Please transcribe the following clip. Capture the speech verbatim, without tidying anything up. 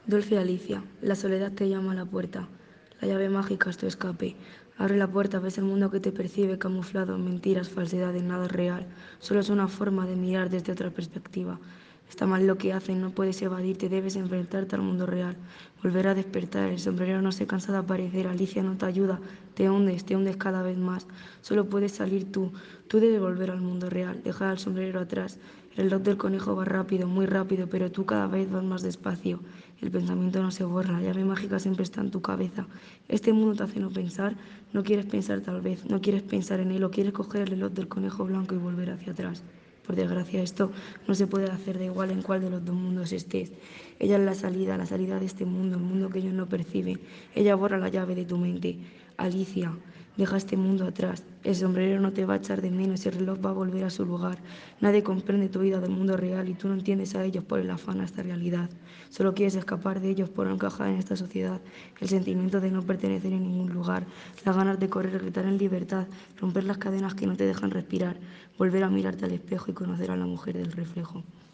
Dulce Alicia, la soledad te llama a la puerta. La llave mágica es tu escape. Abre la puerta, ves el mundo que te percibe camuflado en mentiras, falsedades, nada es real. Solo es una forma de mirar desde otra perspectiva. Está mal lo que hacen, no puedes evadirte, debes enfrentarte al mundo real. Volver a despertar, el sombrerero no se cansa de aparecer, Alicia no te ayuda, te hundes, te hundes cada vez más. Solo puedes salir tú, tú debes volver al mundo real, dejar al sombrerero atrás. El reloj del conejo va rápido, muy rápido, pero tú cada vez vas más despacio. El pensamiento no se borra, la llave mágica siempre está en tu cabeza. Este mundo te hace no pensar, no quieres pensar tal vez, no quieres pensar en él o quieres coger el reloj del conejo blanco y volver hacia atrás. Por desgracia esto no se puede hacer, da igual en cuál de los dos mundos estés. Ella es la salida, la salida de este mundo, el mundo que ellos no perciben. Ella borra la llave de tu mente. Alicia, deja este mundo atrás. El sombrerero no te va a echar de menos y el reloj va a volver a su lugar. Nadie comprende tu vida del mundo real y tú no entiendes a ellos por el afán a esta realidad. Solo quieres escapar de ellos por no encajar en esta sociedad. El sentimiento de no pertenecer en ningún lugar. Las ganas de correr, gritar en libertad. Romper las cadenas que no te dejan respirar. Volver a mirarte al espejo y conocer a la mujer del reflejo.